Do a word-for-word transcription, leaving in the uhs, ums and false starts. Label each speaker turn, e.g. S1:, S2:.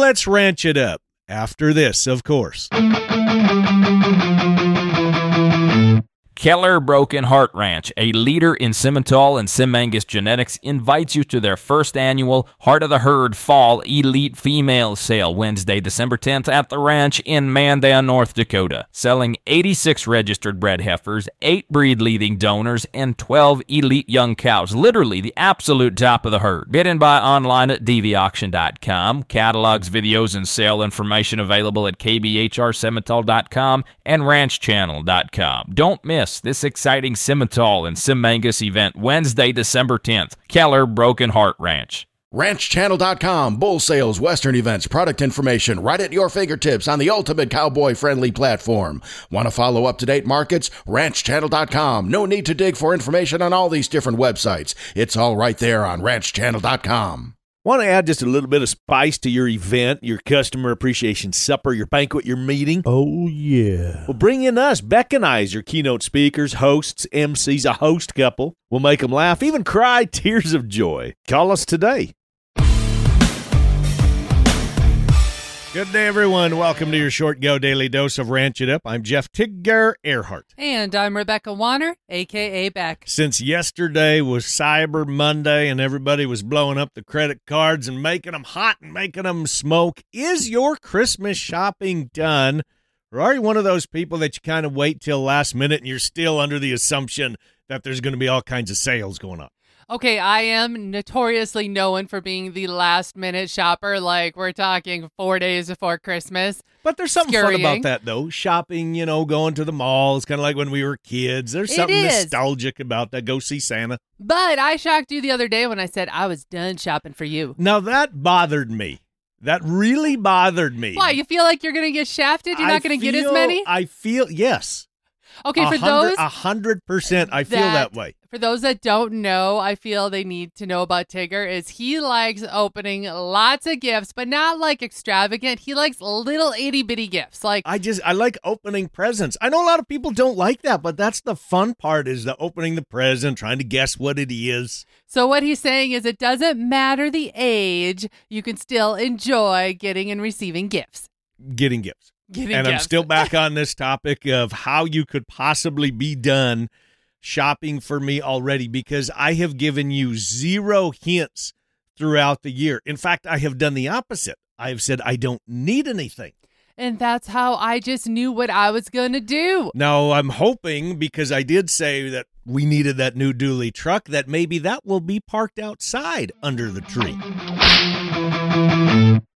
S1: let's ranch it up. After this, of course.
S2: Keller Broken Heart Ranch, a leader in Simmental and Simangus genetics, invites you to their first annual Heart of the Herd Fall Elite Female Sale Wednesday, December tenth at the ranch in Mandan, North Dakota. Selling eighty-six registered bred heifers, eight breed-leading donors, and twelve elite young cows. Literally the absolute top of the herd. Bid and buy online at d v auction dot com. Catalogs, videos, and sale information available at k b h r simmental dot com and ranch channel dot com. Don't miss this exciting Simmental and Simangus event Wednesday, December tenth. Keller Broken Heart Ranch.
S3: ranch channel dot com, bull sales, western events, product information right at your fingertips on the ultimate cowboy-friendly platform. Want to follow up-to-date markets? ranch channel dot com. No need to dig for information on all these different websites. It's all right there on ranch channel dot com.
S1: Want to add just a little bit of spice to your event, your customer appreciation supper, your banquet, your meeting?
S4: Oh, yeah.
S1: Well, bring in us. Beck and I as your keynote speakers, hosts, M Cs, a host couple. We'll make them laugh, even cry tears of joy. Call us today. Good day, everyone. Welcome to your Short Go Daily Dose of Ranch It Up. I'm Jeff Tigger Earhart.
S5: And I'm Rebecca Warner, a k a. Beck.
S1: Since yesterday was Cyber Monday and everybody was blowing up the credit cards and making them hot and making them smoke, is your Christmas shopping done? Or are you one of those people that you kind of wait till last minute and you're still under the assumption that there's going to be all kinds of sales going on?
S5: Okay, I am notoriously known for being the last-minute shopper. Like, we're talking four days before Christmas.
S1: But there's something
S5: Scurrying.
S1: fun about that, though. Shopping, you know, going to the mall. It's kind of like when we were kids. There's
S5: It
S1: something
S5: is.
S1: nostalgic about that. Go see Santa.
S5: But I shocked you the other day when I said I was done shopping for you.
S1: Now, that bothered me. That really bothered me.
S5: Why? You feel like you're going to get shafted? You're
S1: I
S5: not going to get as
S1: feel-
S5: many?
S1: I feel, yes.
S5: Okay,
S1: A
S5: for
S1: hundred-
S5: those
S1: A hundred percent, I feel that way.
S5: For those that don't know, I feel they need to know about Tigger is he likes opening lots of gifts, but not like extravagant. He likes little itty bitty gifts. Like
S1: I just, I like opening presents. I know a lot of people don't like that, but that's the fun part is the opening the present, trying to guess what it is.
S5: So what he's saying is it doesn't matter the age, you can still enjoy getting and receiving gifts.
S1: Getting gifts.
S5: Getting
S1: and
S5: gifts.
S1: I'm still back on this topic of how you could possibly be done shopping for me already, because I have given you zero hints throughout the year. In fact, I have done the opposite. I have said I don't need anything.
S5: And that's how I just knew what I was going to do.
S1: Now, I'm hoping, because I did say that we needed that new dually truck, that maybe that will be parked outside under the tree.